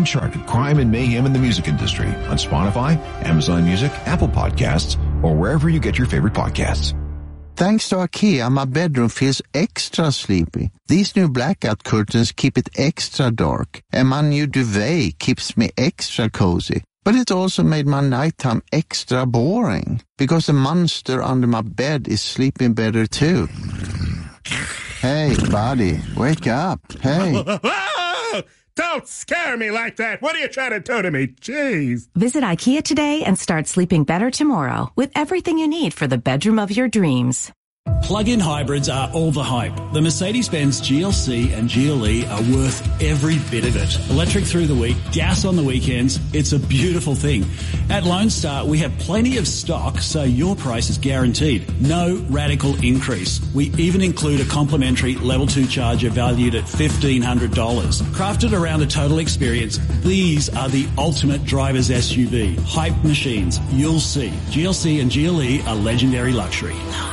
uncharted crime and mayhem in the music industry on Spotify, Amazon Music, Apple Podcasts, or wherever you get your favorite podcasts. Thanks to IKEA, my bedroom feels extra sleepy. These new blackout curtains keep it extra dark, and my new duvet keeps me extra cozy. But it also made my nighttime extra boring, because the monster under my bed is sleeping better too. Hey, buddy, wake up. Hey. Don't scare me like that. What are you trying to do to me? Jeez. Visit IKEA today and start sleeping better tomorrow with everything you need for the bedroom of your dreams. Plug-in hybrids are all the hype. The Mercedes-Benz GLC and GLE are worth every bit of it. Electric through the week, gas on the weekends. It's a beautiful thing. At Lone Star, we have plenty of stock, so your price is guaranteed. No radical increase. We even include a complimentary Level 2 charger valued at $1,500. Crafted around a total experience, these are the ultimate driver's SUV. Hype machines. You'll see. GLC and GLE are legendary luxury.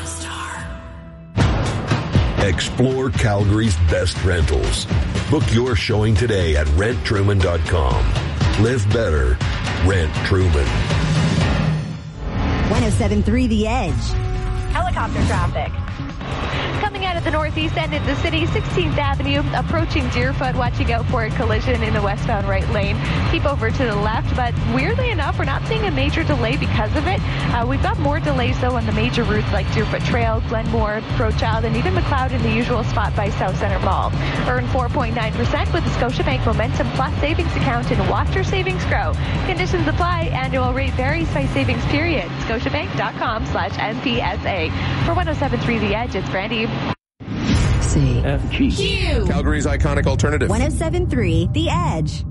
Explore Calgary's best rentals. Book your showing today at renttruman.com. Live better. Rent Truman. 107.3 The Edge. Helicopter traffic. Coming out of the northeast end of the city, 16th Avenue, approaching Deerfoot, watching out for a collision in the westbound right lane. Keep over to the left, but weirdly enough, we're not seeing a major delay because of it. We've got more delays, though, on the major routes like Deerfoot Trail, Glenmore, Crowchild, and even McLeod in the usual spot by South Centre Mall. Earn 4.9% with the Scotiabank Momentum Plus savings account and watch your savings grow. Conditions apply. Annual rate varies by savings period. Scotiabank.com/MPSA. For 107.3 The Edge, it's Brandy. C-F-G. Q. Calgary's iconic alternative. 107.3 The Edge.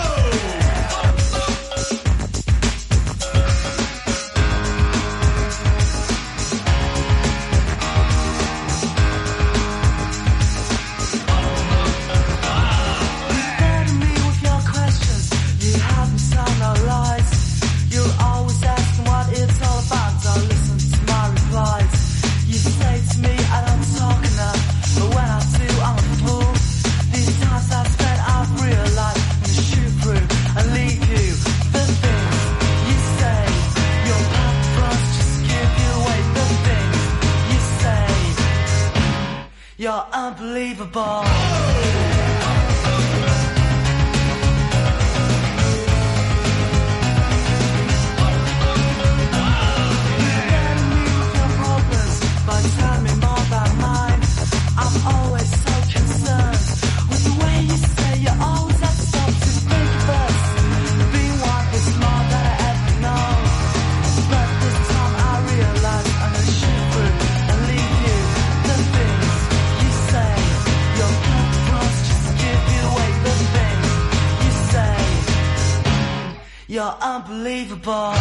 You're unbelievable. You're unbelievable.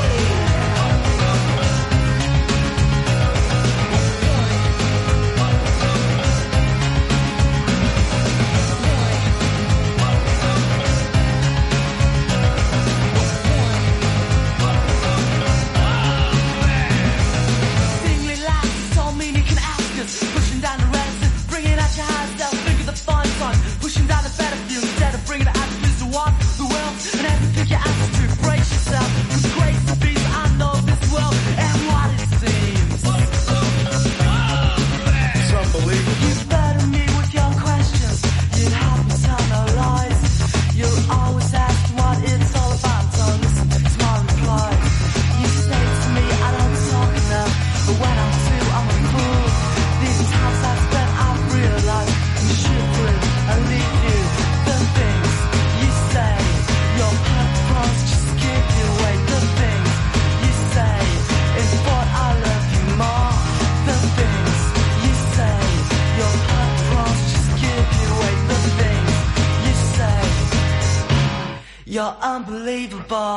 You're unbelievable.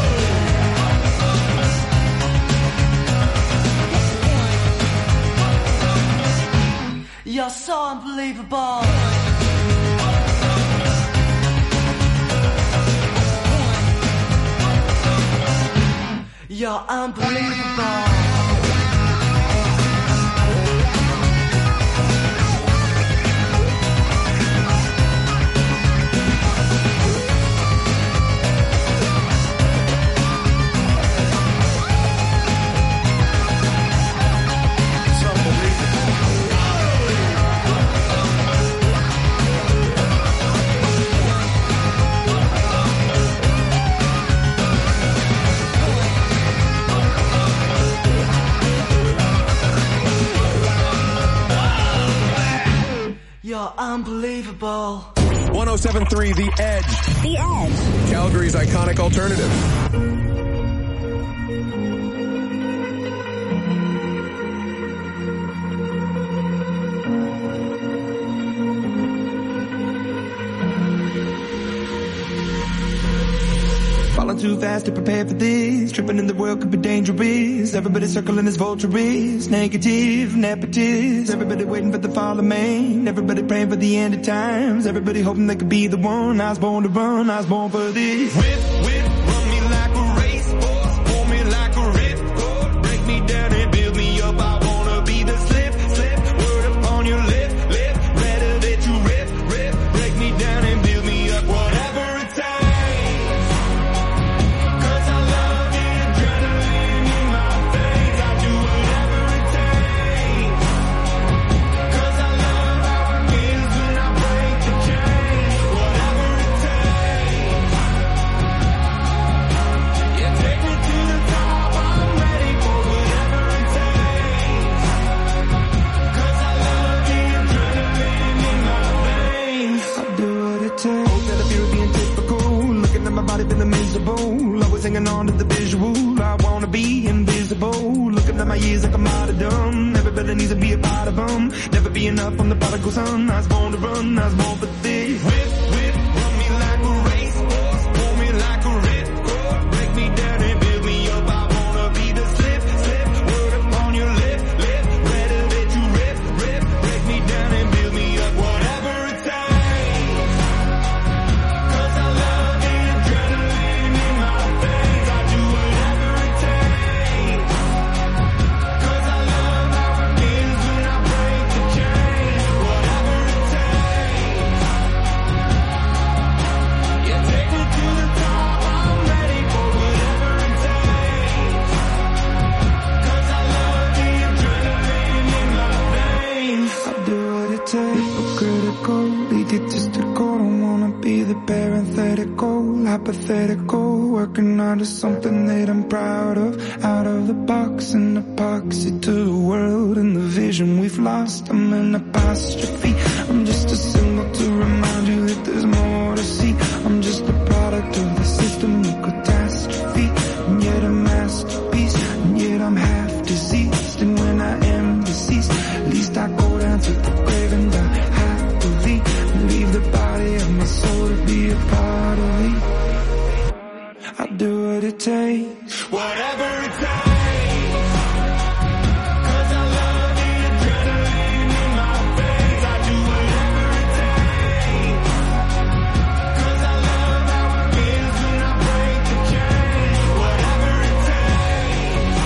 You're so unbelievable. You're unbelievable. unbelievable. 107.3 The Edge. The Edge. Calgary's iconic alternative. Falling too fast to prepare for this. Tripping in the world could be dangerous. Everybody circling as vultures. Negative, nepotist. Everybody waiting for the fall of man. Everybody praying for the end of times. Everybody hoping they could be the one. I was born to run, I was born for this. Whip, whip, run me like a racehorse. Pull me like a ripcord. Break me down and build me up. I wanna be the slip, slip. Word upon your lip, lip. Rather that you rip, rip. Break me down and build me up. Whatever it takes. Hanging on to the visual, I wanna be invisible. Looking at my years like I'm out of dumb. Everybody needs to be a part of them. Never be enough on the prodigal son. I was born to run, I was born for this. Whip, whip, run me like a racehorse. Pull me like a ripcord. Break me down and build me up. I wanna be the slip, slip. Word upon your lip, lip. Rather that you rip, rip. Break me down and build me up. Whatever it takes. 'Cause I love the adrenaline in my veins. I do whatever it takes. 'Cause I love how it feels when I break the chains. Whatever it takes. Yeah, take me to the top. I'm ready for whatever it takes. 'Cause I love the adrenaline in my veins. I do what it takes. Critical, egotistical. Don't wanna be the parenthetical, hypothetical. Working out of something that I'm proud of. Out of the box, an epoxy to the world and the vision we've lost. I'm an apostrophe. I'm just a symbol to remind you that there's more to see. I'm just a product of the system of catastrophe. And yet a masterpiece. And yet I'm half deceased. And when I am deceased, at least I go down to the grave and die happily. And leave the body of my soul to be a part of me. I do what it takes. Whatever it takes. 'Cause I love the adrenaline in my veins. I do whatever it takes. 'Cause I love how it feels when I break the chains. Whatever it takes.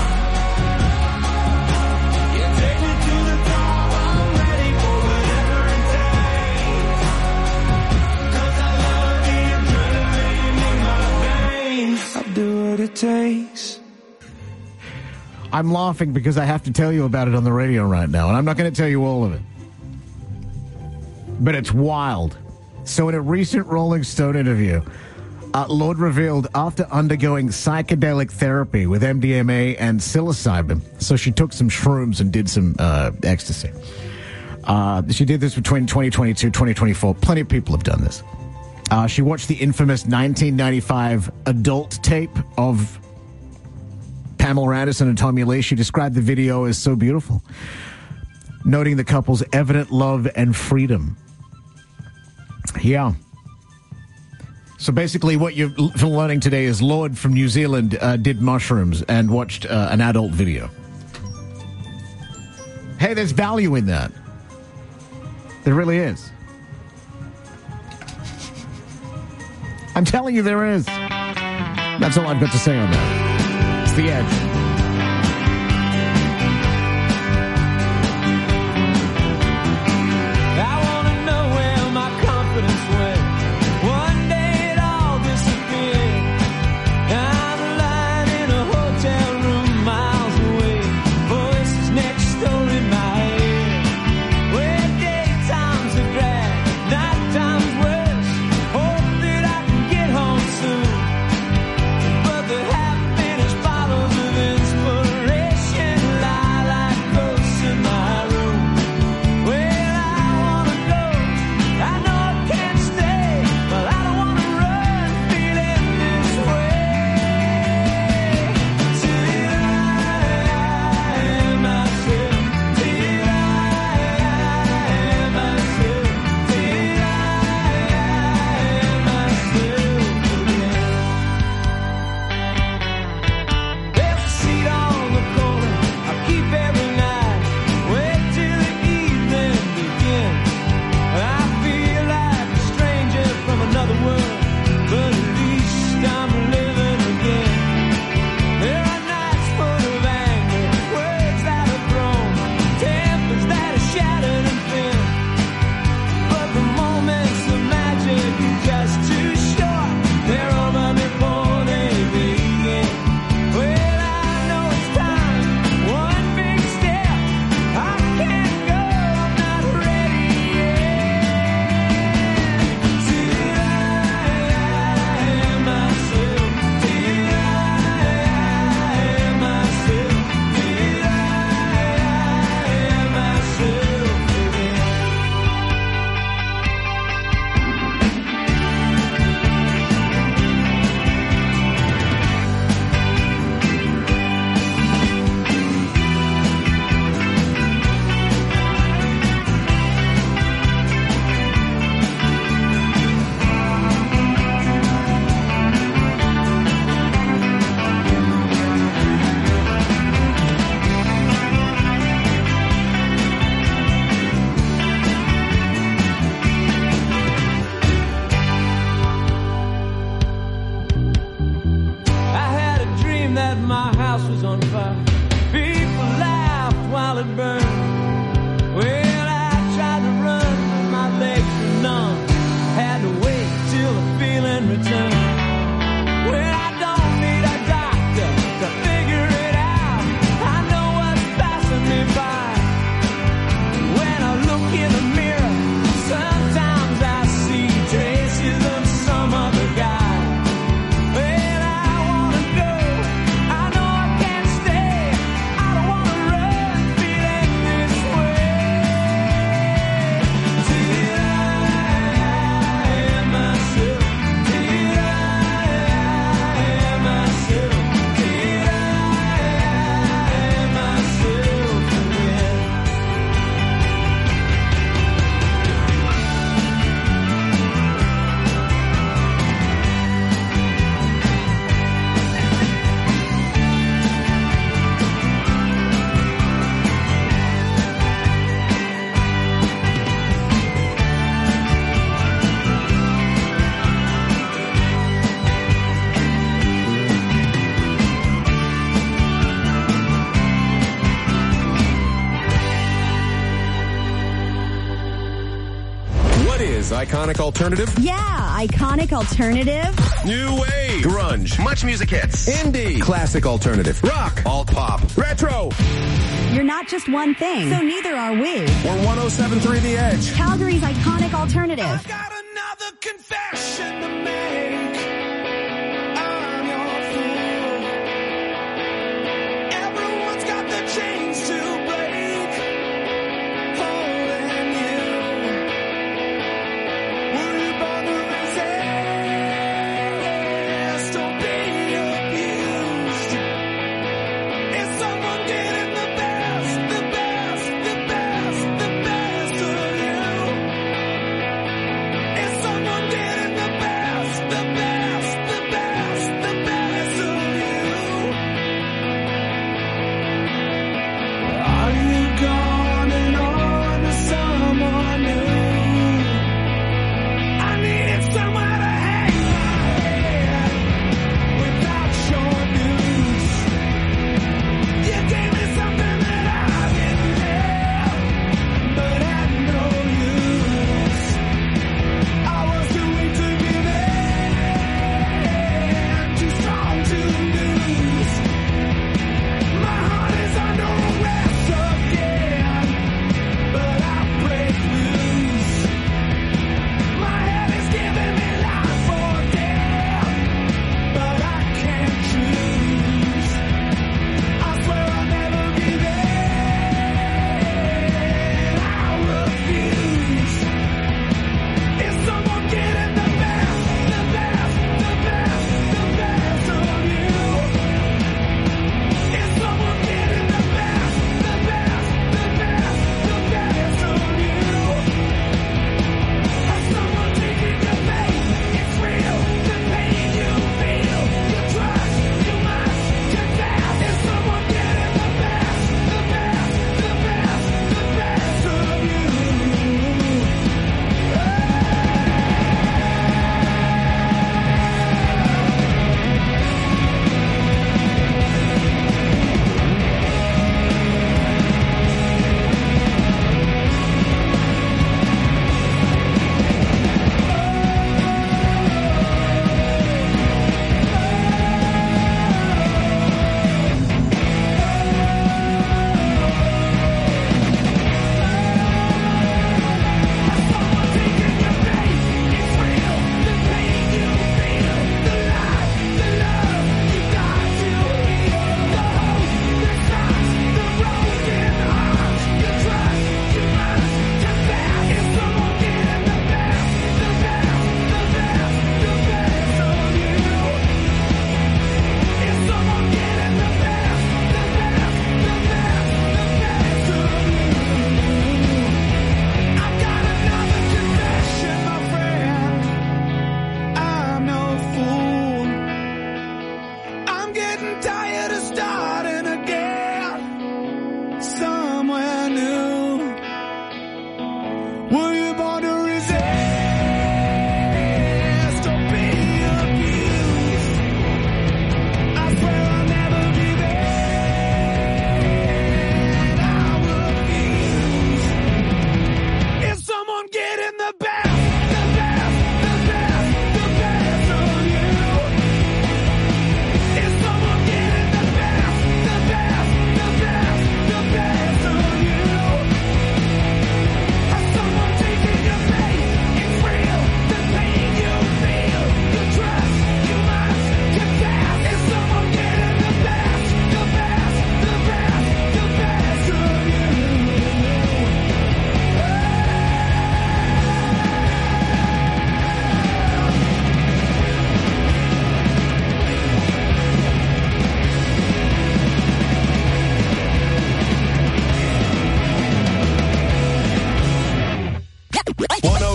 Yeah, take me to the top. I'm ready for whatever it takes. 'Cause I love the adrenaline in my veins. I do what it takes. I'm laughing because I have to tell you about it on the radio right now, and I'm not going to tell you all of it. But it's wild. So in a recent Rolling Stone interview, Lorde revealed after undergoing psychedelic therapy with MDMA and psilocybin, so she took some shrooms and did some ecstasy. She did this between 2022 2024. Plenty of people have done this. She watched the infamous 1995 adult tape of Pamela Anderson and Tommy Lee. She described the video as so beautiful, noting the couple's evident love and freedom. Yeah. So basically what you're learning today is Lorde from New Zealand did mushrooms and watched an adult video. Hey, there's value in that. There really is. I'm telling you there is. That's all I've got to say on that. It's The Edge. But the happiness follows eventually. house was on fire. People laughed while it burned. Well, I tried to run, but my legs were numb. Had to wait till the feeling returned. Well, I don't need a doctor to figure it out. I know what's passing me by. When I look in the mirror, sometimes I see traces of some other guy. Well, I wanna go, I know I can't stay. I don't wanna run feeling this way. Till I am myself, till I am myself, till I am myself again. What is Iconic Alternative? Yeah, iconic alternative. New wave. Grunge. Much music hits. Indie. Classic alternative. Rock. Alt pop. Retro. You're not just one thing, so neither are we. We're 107.3 The Edge. Calgary's iconic alternative. Got another confession to make. I'm your fool. Everyone's got the chains to break. Holding you. Were you born to resist or be abused? Is someone getting the best, the best, the best, the best of you? Is someone getting the best,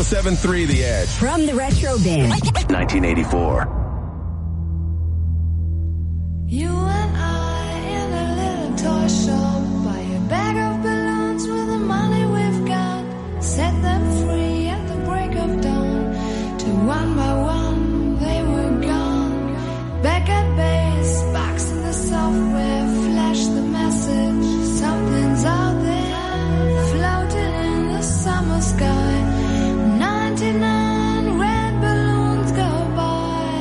107.3 The Edge. From the Retro Bin. 1984. You and I in a little toy shop, buy a bag of balloons with the money we've got, set them free at the break of dawn, till one by one they were gone. Back at base, box in the software, flash the message, something's out there, floating in the summer sky. 99 red balloons go by.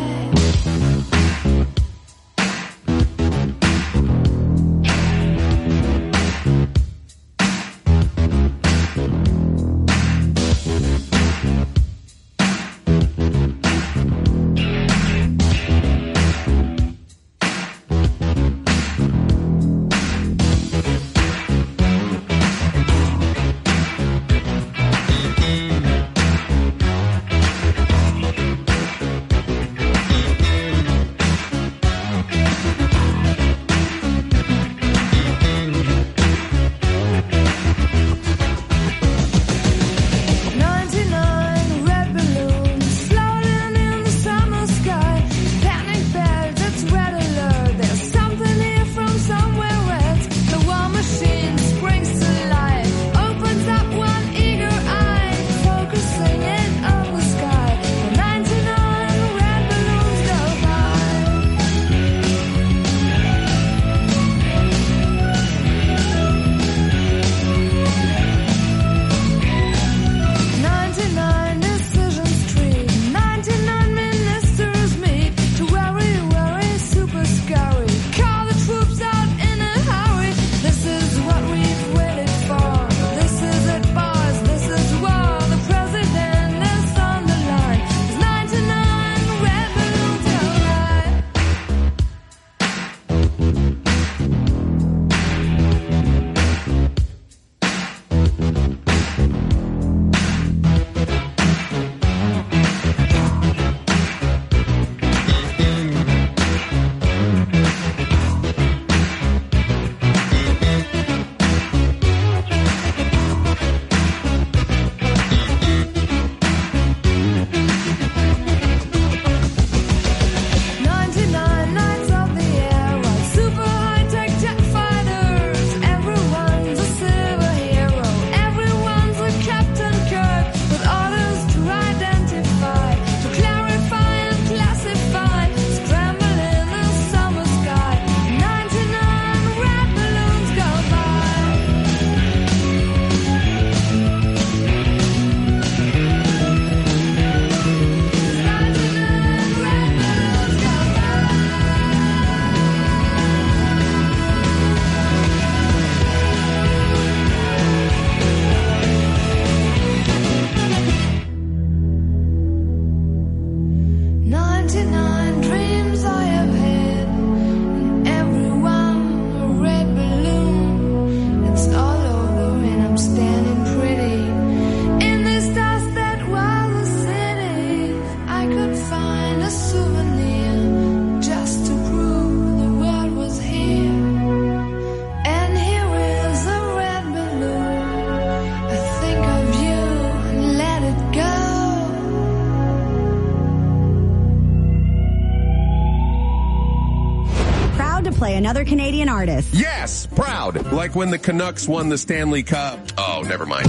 Another Canadian artist. Yes, proud. Like when the Canucks won the Stanley Cup. Oh, never mind.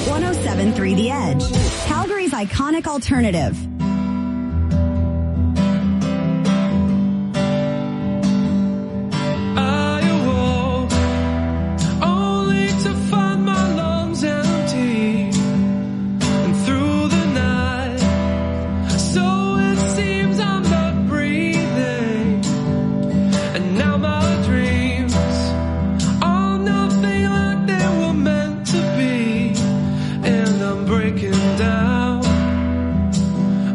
107.3 The Edge. Calgary's iconic alternative. Breaking down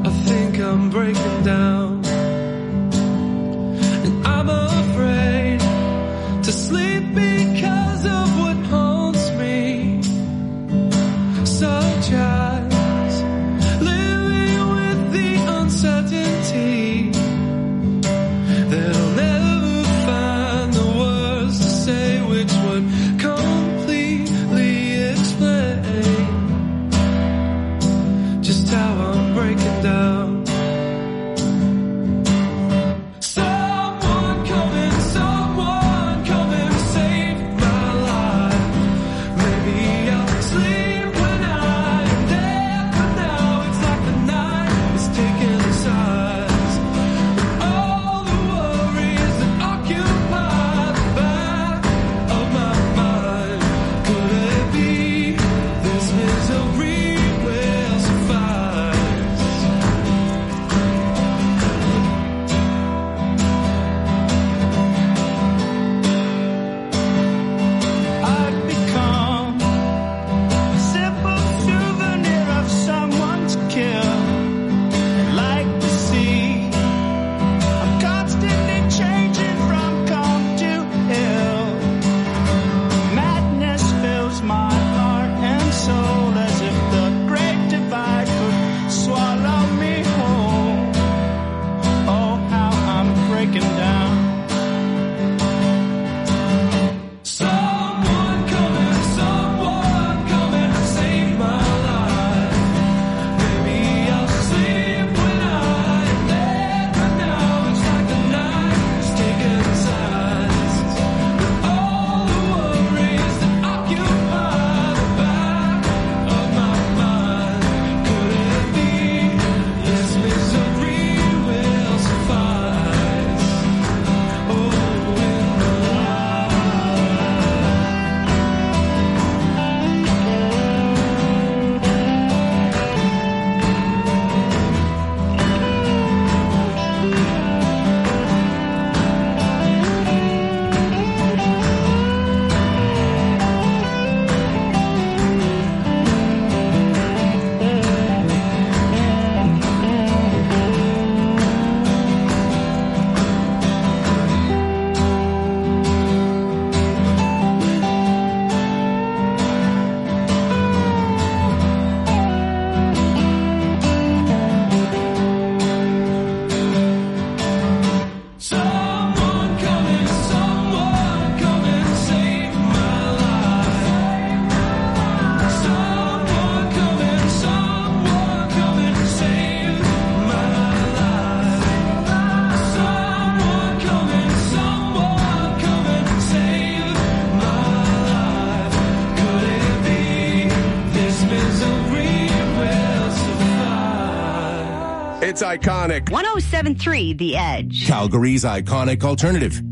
It's iconic. 107.3 The Edge. Calgary's iconic alternative.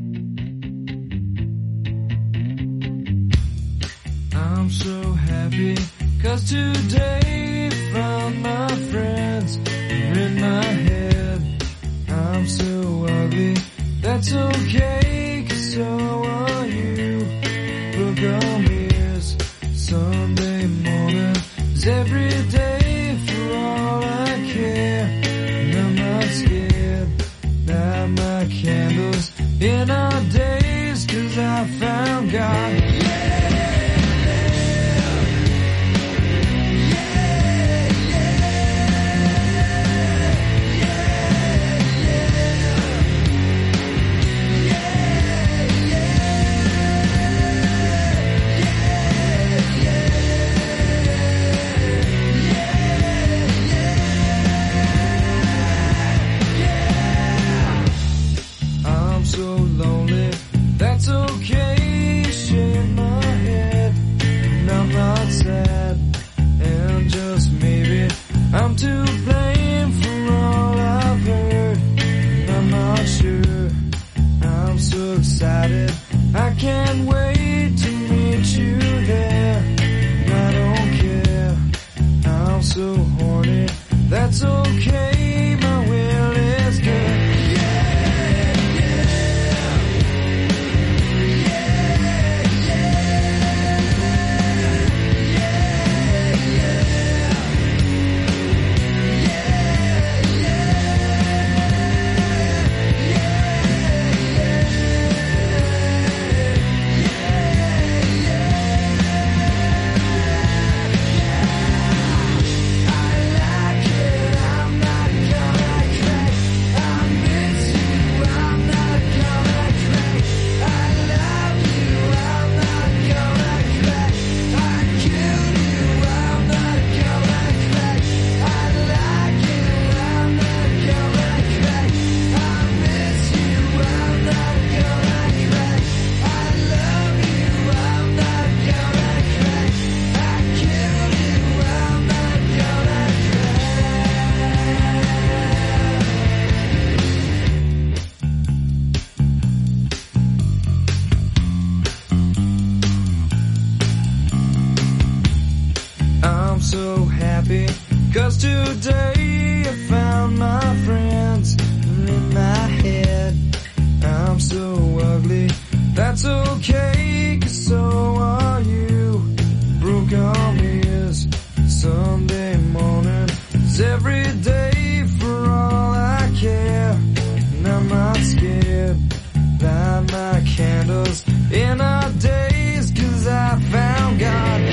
I'm so happy, 'cause today found my friends are in my head. I'm so ugly, that's okay, 'cause so are you. Look on mirrors, Sunday morning is every day for all I care. And I'm not scared, light my candles in our days, 'cause I found God. So lonely, that's okay, shake my head, and I'm not sad, and just maybe I'm to blame for all I've heard, and I'm not sure, I'm so excited, I can't wait to meet you there, and I don't care, I'm so horny, that's okay, my will is good. So happy, 'cause today I found my friends in my head. I'm so ugly, that's okay, 'cause so are you. Broke arm is Sunday morning, it's every day for all I care. And I'm not scared, light my candles in our days, 'cause I found God.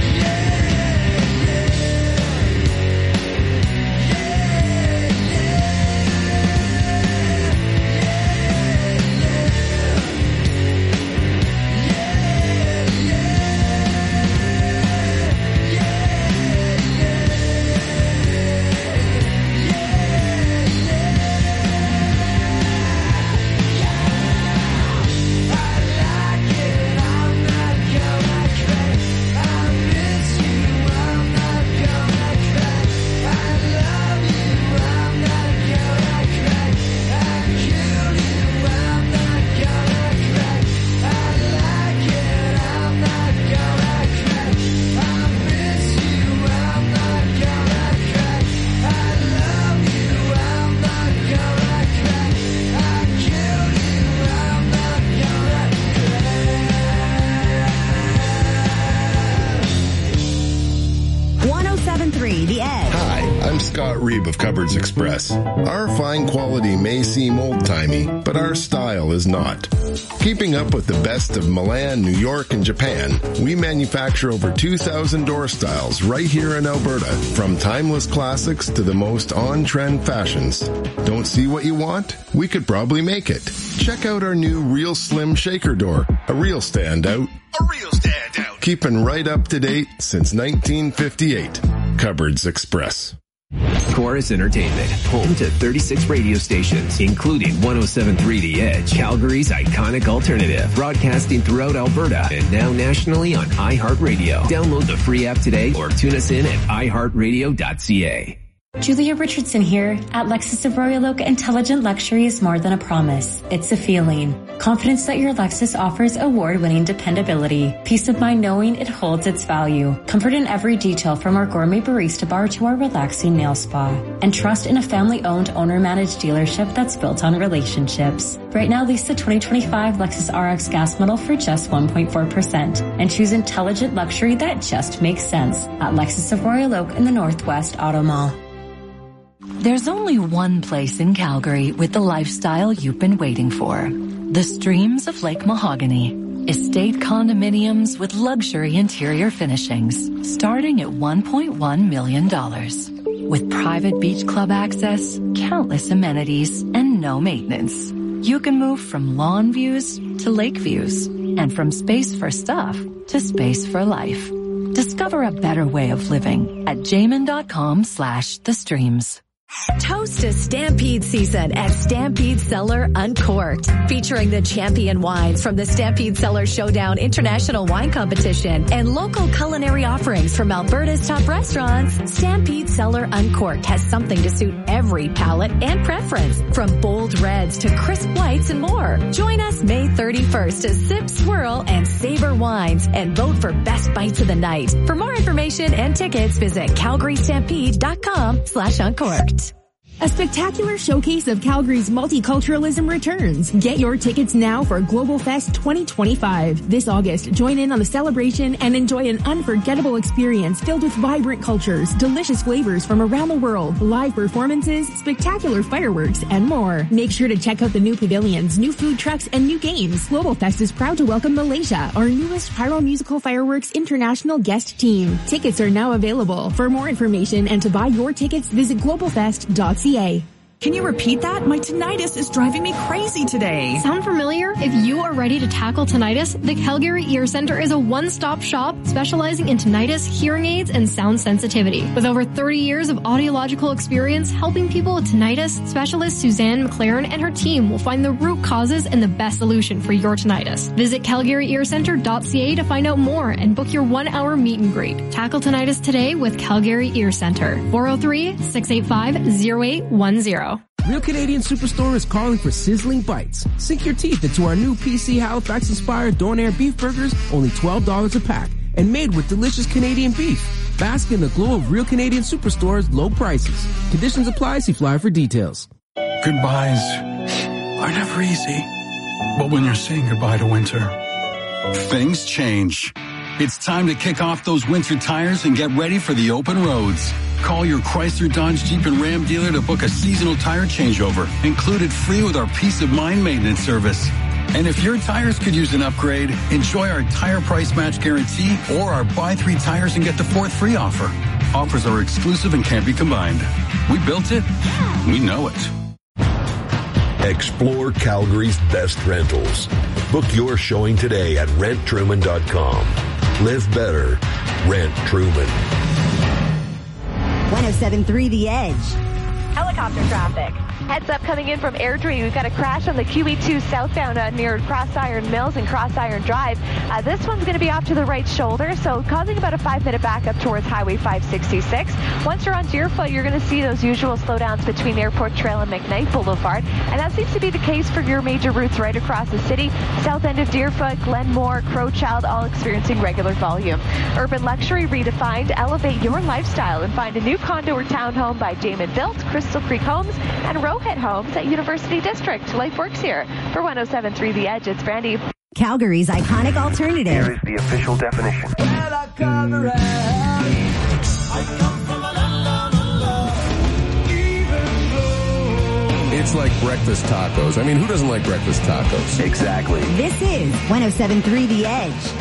The Edge. Hi, I'm Scott Reeb of Cupboards Express. Our fine quality may seem old-timey, but our style is not. Keeping up with the best of Milan, New York, and Japan, we manufacture over 2,000 door styles right here in Alberta, from timeless classics to the most on-trend fashions. Don't see what you want? We could probably make it. Check out our new Real Slim Shaker Door, a real standout. A real standout. Keeping right up to date since 1958. Cupboards Express. Chorus Entertainment, home to 36 radio stations, including 107.3 The Edge, Calgary's iconic alternative, broadcasting throughout Alberta and now nationally on iHeartRadio. Download the free app today or tune us in at iHeartRadio.ca. Julia Richardson here. At Lexus of Royal Oak, intelligent luxury is more than a promise. It's a feeling. Confidence that your Lexus offers award-winning dependability. Peace of mind knowing it holds its value. Comfort in every detail from our gourmet barista bar to our relaxing nail spa. And trust in a family-owned, owner-managed dealership that's built on relationships. Right now, lease the 2025 Lexus RX gas model for just 1.4% and choose intelligent luxury that just makes sense at Lexus of Royal Oak in the Northwest Auto Mall. There's only one place in Calgary with the lifestyle you've been waiting for. The Streams of Lake Mahogany. Estate condominiums with luxury interior finishings starting at $1.1 million. With private beach club access, countless amenities, and no maintenance. You can move from lawn views to lake views and from space for stuff to space for life. Discover a better way of living at jamin.com/thestreams. Toast to Stampede season at Stampede Cellar Uncorked. Featuring the champion wines from the Stampede Cellar Showdown International Wine Competition and local culinary offerings from Alberta's top restaurants, Stampede Cellar Uncorked has something to suit every palate and preference. From bold reds to crisp whites and more. Join us May 31st to sip, swirl, and savor wines and vote for best bites of the night. For more information and tickets, visit calgarystampede.com/uncorked. A spectacular showcase of Calgary's multiculturalism returns. Get your tickets now for Global Fest 2025. This August, join in on the celebration and enjoy an unforgettable experience filled with vibrant cultures, delicious flavors from around the world, live performances, spectacular fireworks, and more. Make sure to check out the new pavilions, new food trucks, and new games. Global Fest is proud to welcome Malaysia, our newest Pyro Musical Fireworks International guest team. Tickets are now available. For more information and to buy your tickets, visit globalfest.ca. Can you repeat that? My tinnitus is driving me crazy today. Sound familiar? If you are ready to tackle tinnitus, the Calgary Ear Center is a one-stop shop specializing in tinnitus, hearing aids, and sound sensitivity. With over 30 years of audiological experience helping people with tinnitus, specialist Suzanne McLaren and her team will find the root causes and the best solution for your tinnitus. Visit calgaryearcenter.ca to find out more and book your 1-hour meet and greet. Tackle tinnitus today with Calgary Ear Center. 403-685-0810. Real Canadian Superstore is calling for sizzling bites. Sink your teeth into our new PC Halifax-inspired Donair beef burgers, only $12 a pack, and made with delicious Canadian beef. Bask in the glow of Real Canadian Superstore's low prices. Conditions apply. See flyer for details. Goodbyes are never easy, but when you're saying goodbye to winter, things change. It's time to kick off those winter tires and get ready for the open roads. Call your Chrysler, Dodge, Jeep, and Ram dealer to book a seasonal tire changeover, included free with our Peace of Mind maintenance service. And if your tires could use an upgrade, enjoy our tire price match guarantee or our buy 3 tires and get the 4th free offer. Offers are exclusive and can't be combined. We built it. We know it. Explore Calgary's best rentals. Book your showing today at renttruman.com. Live better. Rent Truman. 107.3 The Edge. Helicopter traffic. Heads up coming in from Airdrie. We've got a crash on the QE2 southbound near Cross Iron Mills and Cross Iron Drive. This one's going to be off to the right shoulder, so causing about a 5-minute backup towards Highway 566. Once you're on Deerfoot, you're going to see those usual slowdowns between Airport Trail and McKnight Boulevard, and that seems to be the case for your major routes right across the city. South end of Deerfoot, Glenmore, Crowchild, all experiencing regular volume. Urban luxury redefined. Elevate your lifestyle and find a new condo or townhome by Damon Built, Crystal Creek Homes, and Rowhead Homes at University District. Life works here. For 107.3 The Edge, it's Brandy. Calgary's iconic alternative. Here is the official definition. It's like breakfast tacos. I mean, who doesn't like breakfast tacos? Exactly. This is 107.3 The Edge.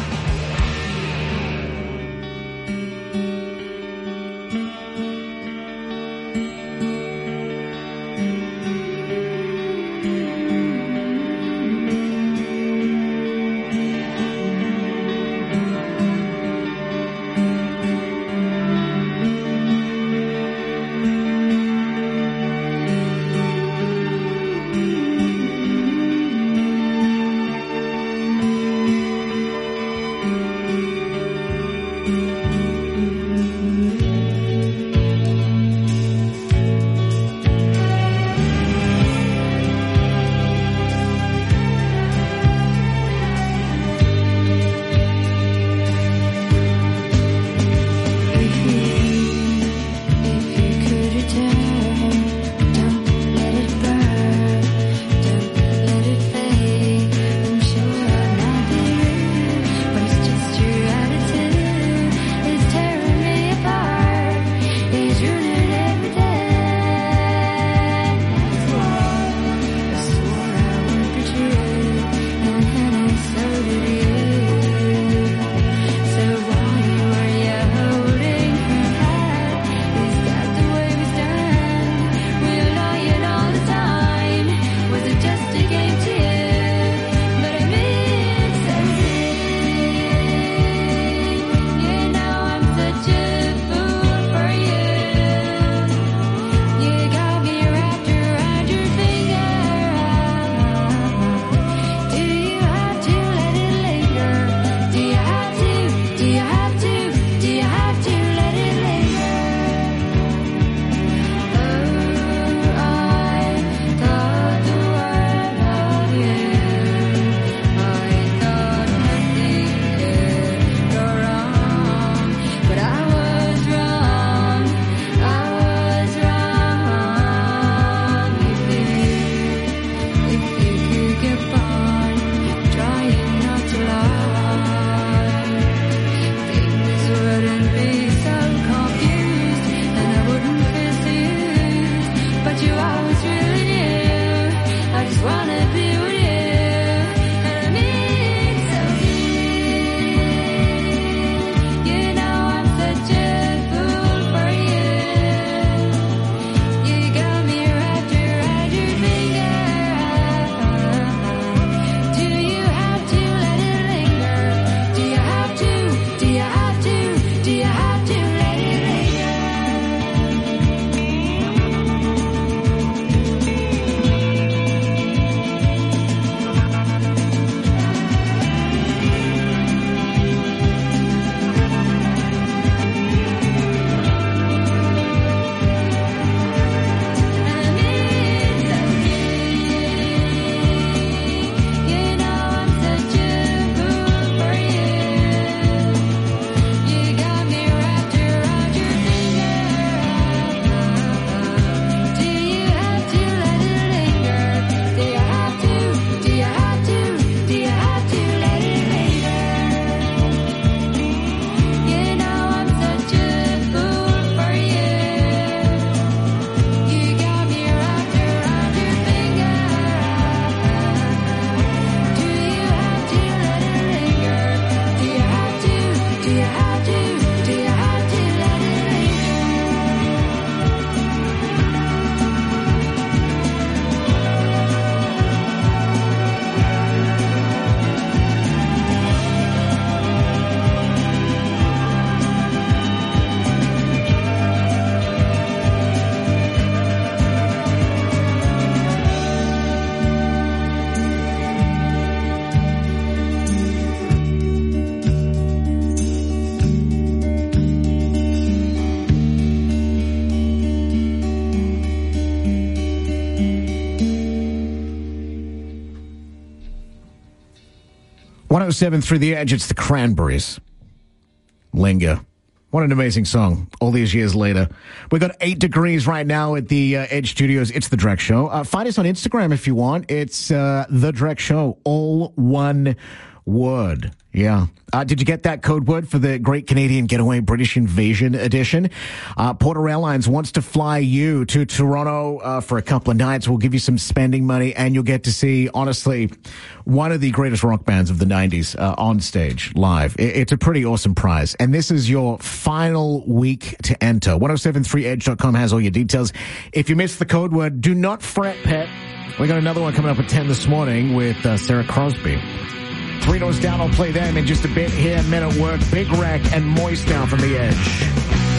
107 through the edge, it's the Cranberries. Linger. What an amazing song all these years later. We've got 8 degrees right now at the Edge Studios. It's The Drex Show. Find us on Instagram if you want. It's The Drex Show, all one word. Yeah. Did you get that code word for the Great Canadian Getaway British Invasion Edition? Porter Airlines wants to fly you to Toronto for a couple of nights. We'll give you some spending money, and you'll get to see, honestly, one of the greatest rock bands of the 90s on stage live. It's a pretty awesome prize. And this is your final week to enter. 1073edge.com has all your details. If you missed the code word, do not fret, pet. We got another one coming up at 10 this morning with Sarah Crosby. 3 Doors Down, I'll play them in just a bit here. Men at Work, Big Wreck, and Moist now from the Edge.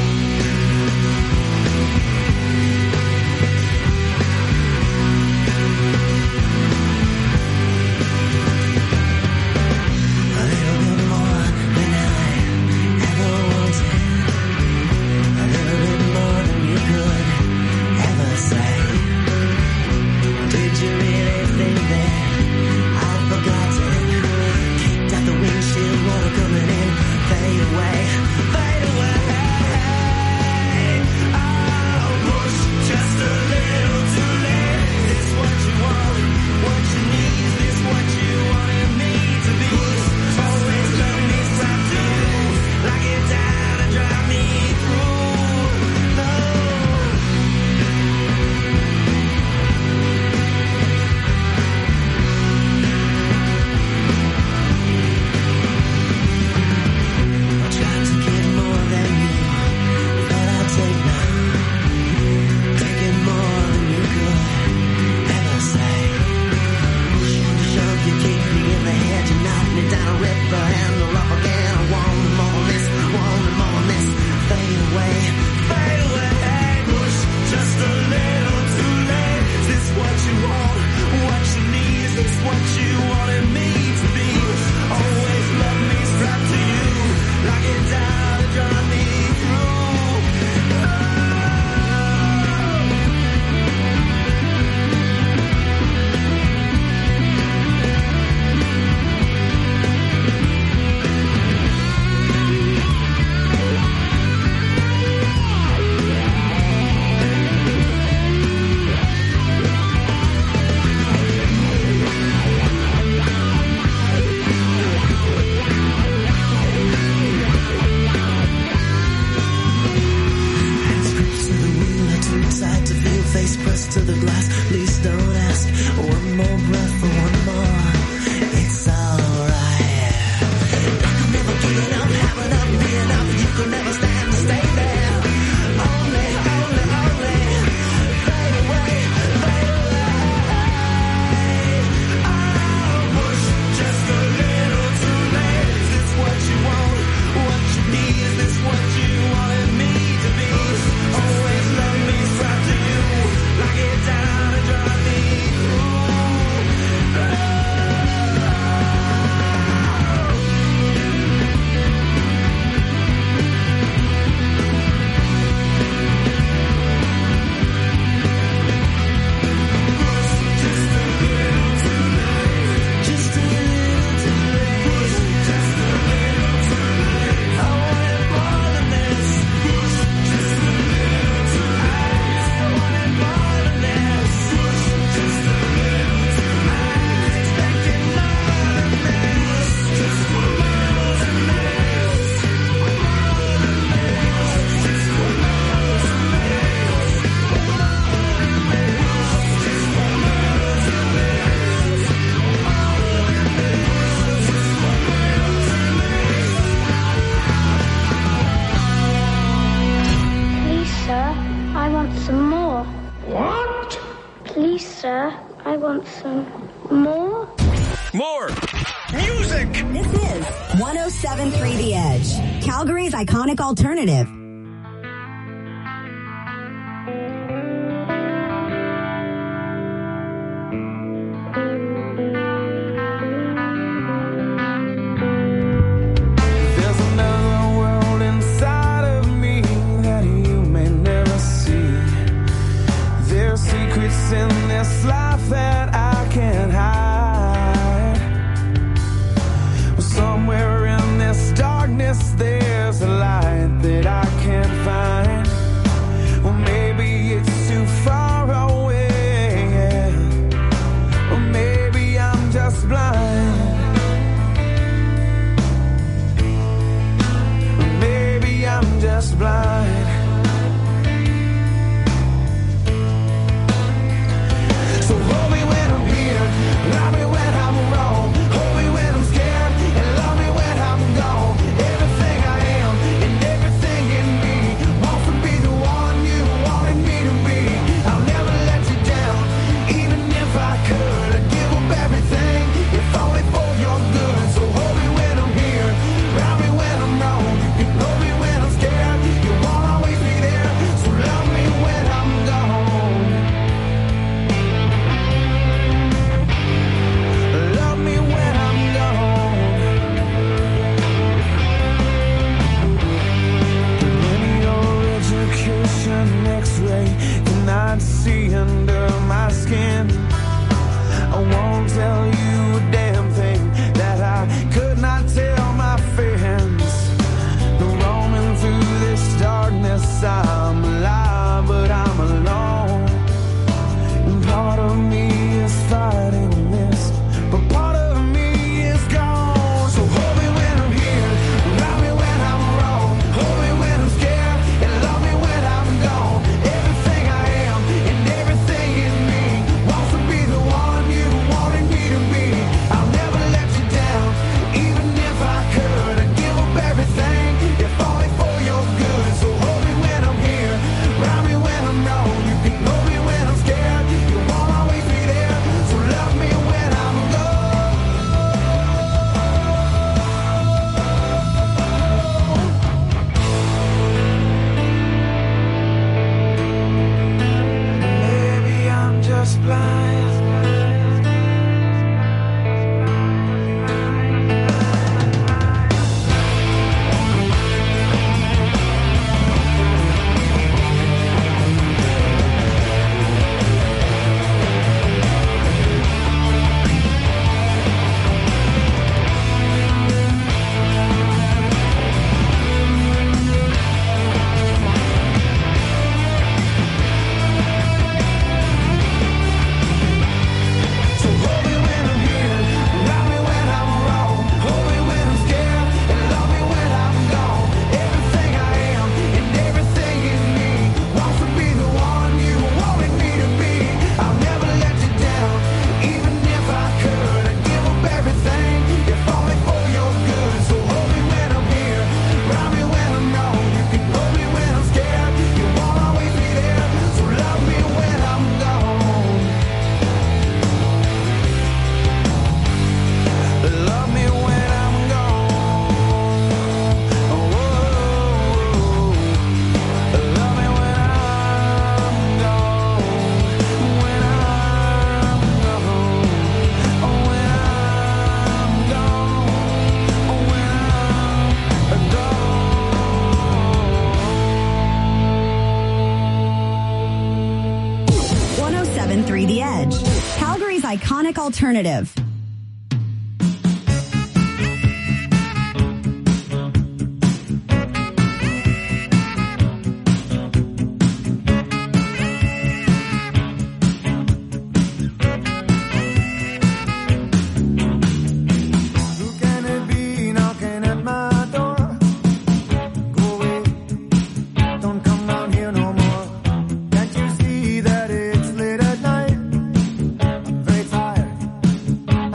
want some more? More music! This is 107.3 The Edge, Calgary's iconic alternative. In this life that I can't hide, just blind. Maybe I'm just blind. So hold me when I'm here, love me when I'm wrong, hold me when I'm scared, and love me when I'm gone. Everything I am and everything in me wants to be the one you wanted me to be. I'll never let you down, even if I could. I'd give up everything, if only for your good. So hold me when I'm here, love me when I'm wrong. You can hold me when I'm scared, you won't always be there. So love me when I'm gone. Love me when I'm gone. In your education X-ray cannot see under my skin. I won't tell you a damn thing that I could not tell my friends. Roaming through this darkness, I'm alive, but I'm alone. And part of me is fighting this, but part of me is gone. So hold me when I'm here, love me when I'm wrong, hold me when I'm scared, and love me when I'm gone. Everything I am and everything in me wants to be the one you wanted me to be. I'll never let you down, even if I could. I'd give up everything, if only for your good. So hold me when I'm here, love me when I'm wrong. You can hold me when I'm scared, you won't always be there. So love me when I'm gone. Maybe I'm just blind. So hold me when I'm here, love me when I'm wrong, hold me when I'm scared, and love me when I'm gone. Everything I am and everything in me wants to be the one you wanted me to be. I'll never let you down, even if I could. I'd give up everything, if only for your good. So hold me when I'm here, love me when I'm wrong. You can hold me when I'm scared, you won't always be there. So love me when I'm gone. Love me when I'm gone. Oh, love me when I'm gone. When I'm gone. Oh, when I'm gone. Oh, when I'm gone. 107.3 The Edge, Calgary's iconic alternative. Who can it be knocking at my door? Go away, don't come down here no more. Can't you see that it's late at night? I'm very tired.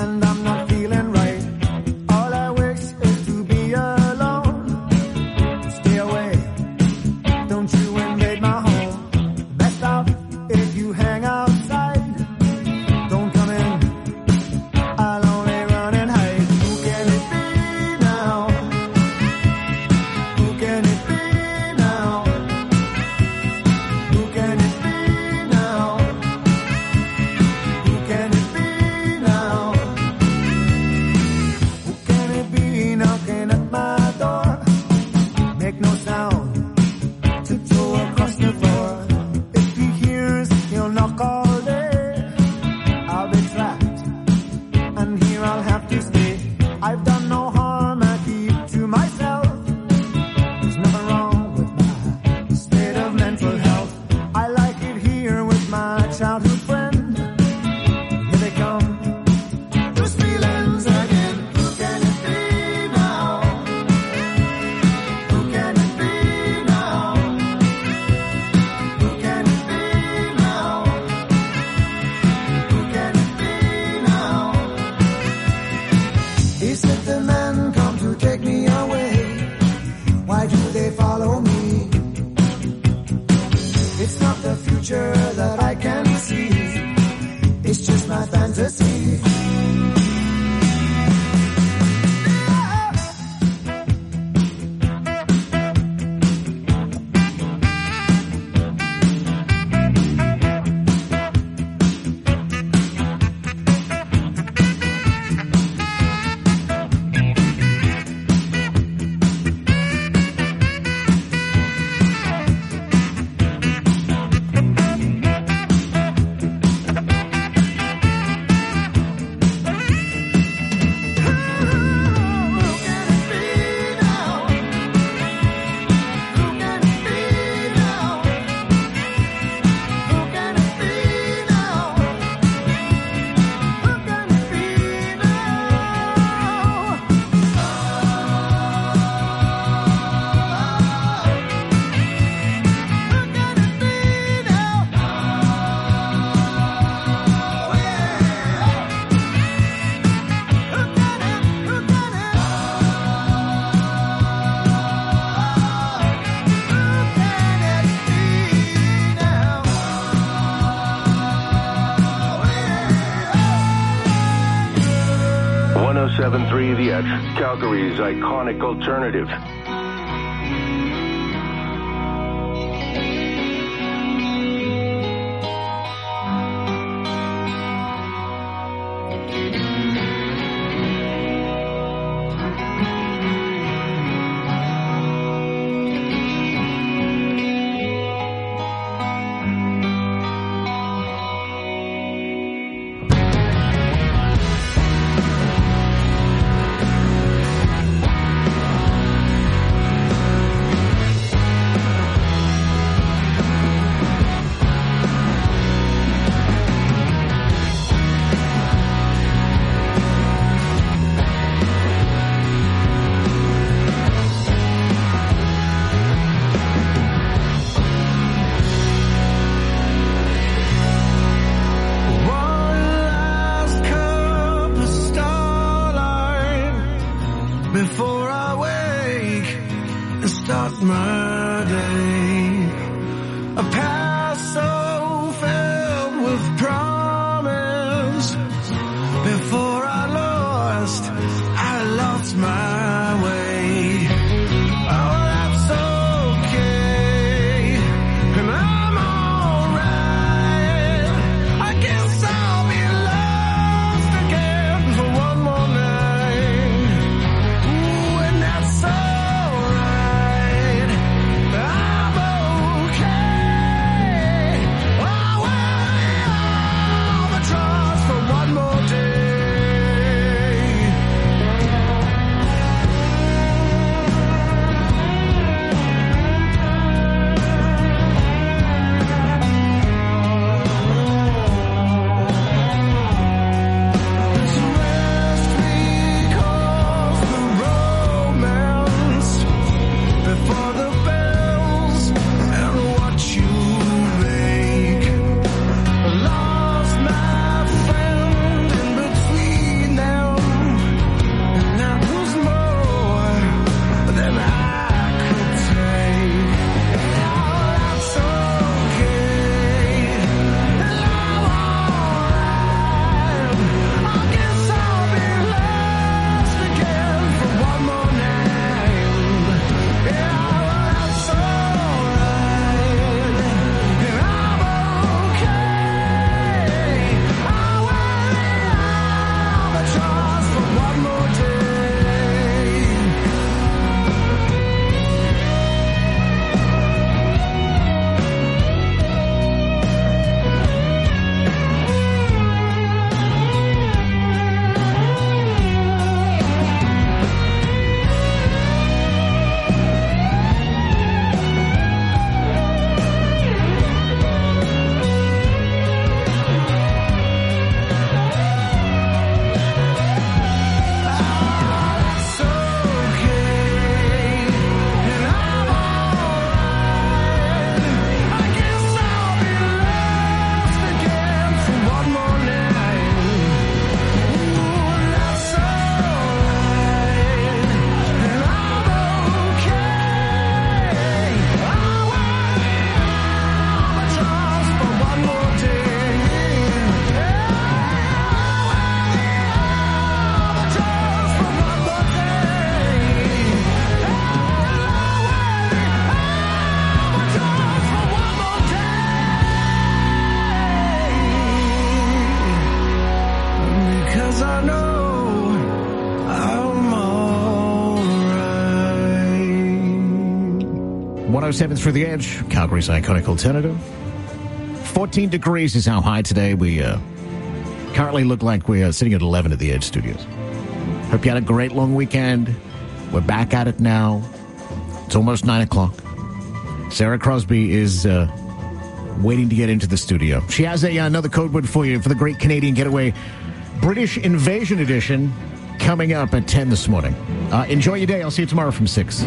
107.3 The Edge, Calgary's iconic alternative. Before I wake and start my day, a past so filled with promise. Before I lost my way. Oh, that's okay, and I'm alright. I guess I'll be lost again for one more night. And that's alright, I'm okay. Oh, well, the trust for one more day. This rest recalls the romance before the bells and what you make. Lost my friend in between them, and that was more than I could take. Oh, that's okay, and I'm alright. I guess I'll be lost again for one more night. Yeah, that's alright, and I'm okay. I will the trust for one more day. It's okay, and I'm alright. I guess I'll be lost again for one more night. Ooh, that's alright, and I'm okay. I will trust for one more day. Trust for one more because I know I'm alright. 107 through the Edge, Calgary's iconic alternative. 14 degrees is how high today. We currently look like we are sitting at 11 at the Edge Studios. Hope you had a great long weekend. We're back at it now. It's almost 9 o'clock. Sarah Crosby is waiting to get into the studio. She has another code word for you for the Great Canadian Getaway British Invasion Edition coming up at 10 this morning. Enjoy your day. I'll see you tomorrow from 6.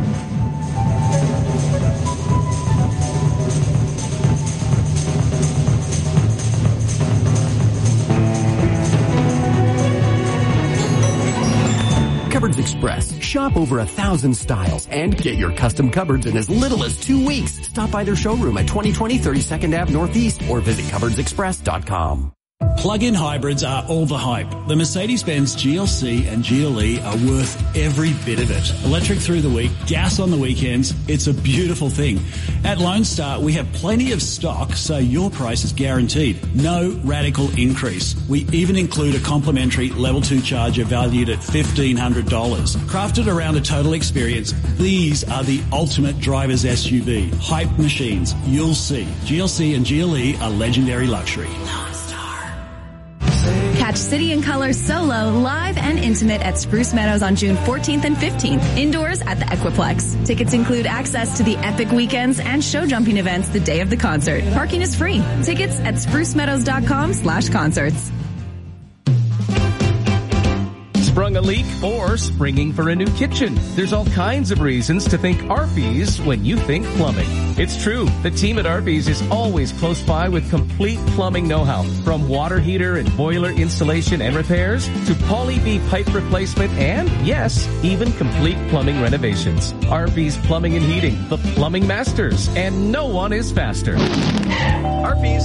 Cupboards Express. Shop over 1,000 styles and get your custom cupboards in as little as 2 weeks. Stop by their showroom at 2020 32nd Ave Northeast or visit cupboardsexpress.com. Plug-in hybrids are all the hype. The Mercedes-Benz GLC and GLE are worth every bit of it. Electric through the week, gas on the weekends. It's a beautiful thing. At Lone Star, we have plenty of stock, so your price is guaranteed. No radical increase. We even include a complimentary Level 2 charger valued at $1,500. Crafted around a total experience, these are the ultimate driver's SUV. Hype machines. You'll see. GLC and GLE are legendary luxury. Catch City and Color Solo live and intimate at Spruce Meadows on June 14th and 15th, indoors at the Equiplex. Tickets include access to the epic weekends and show jumping events the day of the concert. Parking is free. Tickets at sprucemeadows.com/concerts. Sprung a leak or springing for a new kitchen. There's all kinds of reasons to think Arby's when you think plumbing. It's true. The team at Arby's is always close by with complete plumbing know-how. From water heater and boiler installation and repairs to poly-V pipe replacement and, yes, even complete plumbing renovations. Arby's Plumbing and Heating, the plumbing masters, and no one is faster. Arby's.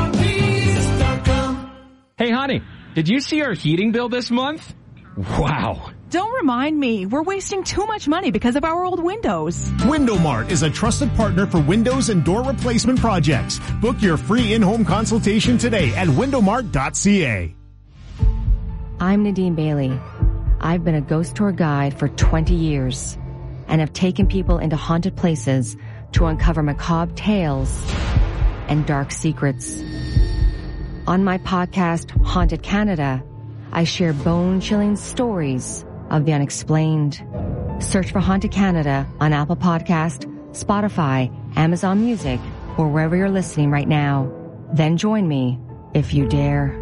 Arby's.com. Hey, honey, did you see our heating bill this month? Wow. Don't remind me. We're wasting too much money because of our old windows. Window Mart is a trusted partner for windows and door replacement projects. Book your free in-home consultation today at windowmart.ca. I'm Nadine Bailey. I've been a ghost tour guide for 20 years and have taken people into haunted places to uncover macabre tales and dark secrets. On my podcast, Haunted Canada, I share bone-chilling stories of the unexplained. Search for Haunted Canada on Apple Podcast, Spotify, Amazon Music, or wherever you're listening right now. Then join me if you dare.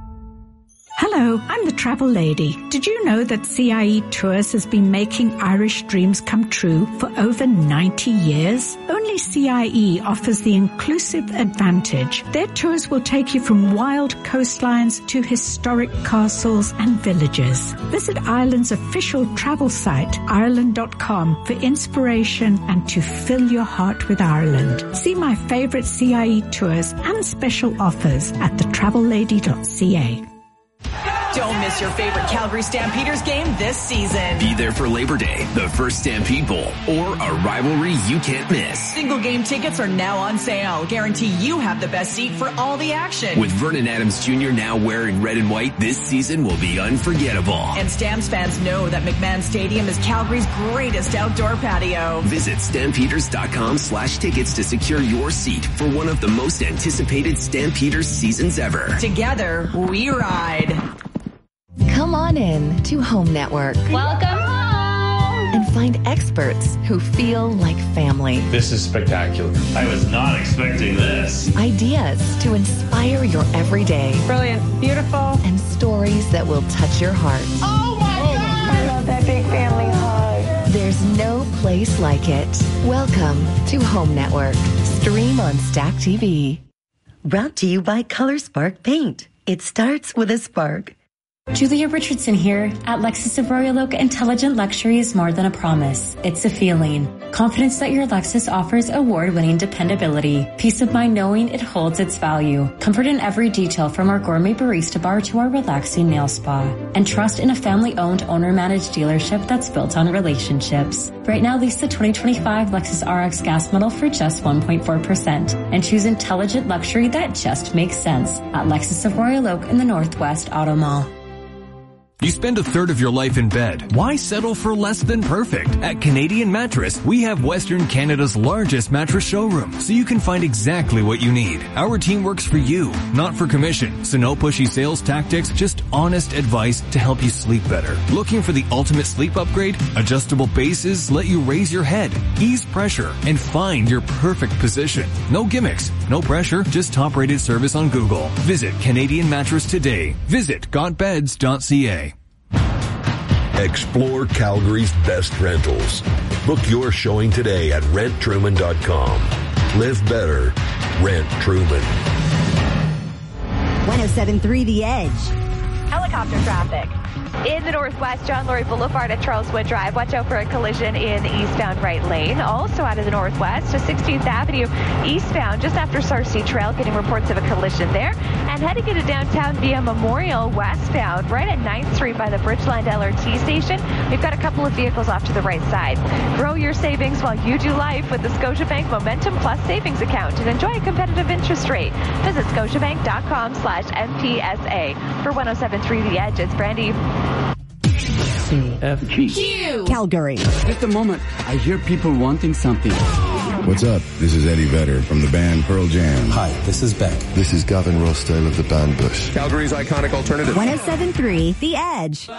Hello, I'm the Travel Lady. Did you know that CIE Tours has been making Irish dreams come true for over 90 years? Only CIE offers the inclusive advantage. Their tours will take you from wild coastlines to historic castles and villages. Visit Ireland's official travel site, Ireland.com, for inspiration and to fill your heart with Ireland. See my favorite CIE tours and special offers at thetravellady.ca. Don't miss your favorite Calgary Stampeders game this season. Be there for Labor Day, the first Stampede Bowl, or a rivalry you can't miss. Single game tickets are now on sale. Guarantee you have the best seat for all the action. With Vernon Adams Jr. now wearing red and white, this season will be unforgettable. And Stamps fans know that McMahon Stadium is Calgary's greatest outdoor patio. Visit stampeders.com/tickets to secure your seat for one of the most anticipated Stampeders seasons ever. Together, we ride. Come on in to Home Network. Welcome home. And find experts who feel like family. This is spectacular. I was not expecting this. Ideas to inspire your everyday. Brilliant. Beautiful. And stories that will touch your heart. Oh my God. I love that big family hug. There's no place like it. Welcome to Home Network. Stream on Stack TV. Brought to you by Color Spark Paint. It starts with a spark. Julia Richardson here. At Lexus of Royal Oak, intelligent luxury is more than a promise. It's a feeling. Confidence that your Lexus offers award-winning dependability. Peace of mind knowing it holds its value. Comfort in every detail from our gourmet barista bar to our relaxing nail spa. And trust in a family-owned, owner-managed dealership that's built on relationships. Right now, lease the 2025 Lexus RX gas model for just 1.4% and choose intelligent luxury that just makes sense at Lexus of Royal Oak in the Northwest Auto Mall. You spend a third of your life in bed. Why settle for less than perfect? At Canadian Mattress, we have Western Canada's largest mattress showroom, so you can find exactly what you need. Our team works for you, not for commission. So no pushy sales tactics, just honest advice to help you sleep better. Looking for the ultimate sleep upgrade? Adjustable bases let you raise your head, ease pressure, and find your perfect position. No gimmicks, no pressure, just top-rated service on Google. Visit Canadian Mattress today. Visit gotbeds.ca. Explore Calgary's best rentals. Book your showing today at renttruman.com. Live better. Rent Truman. 107.3 The Edge. Helicopter traffic. In the northwest, John Laurie Boulevard at Charleswood Drive. Watch out for a collision in the eastbound right lane. Also out of the northwest to 16th Avenue eastbound just after Sarcee Trail, getting reports of a collision there. And heading into downtown via Memorial westbound right at 9th Street by the Bridgeland LRT station. We've got a couple of vehicles off to the right side. Grow your savings while you do life with the Scotiabank Momentum Plus savings account and enjoy a competitive interest rate. Visit scotiabank.com/MPSA. For 107.3 The Edge, it's Brandy. CFG. Calgary. Just a moment. I hear people wanting something. What's up? This is Eddie Vedder from the band Pearl Jam. Hi, this is Beck. This is Gavin Rossdale of the band Bush. Calgary's iconic alternative. 107.3 The Edge.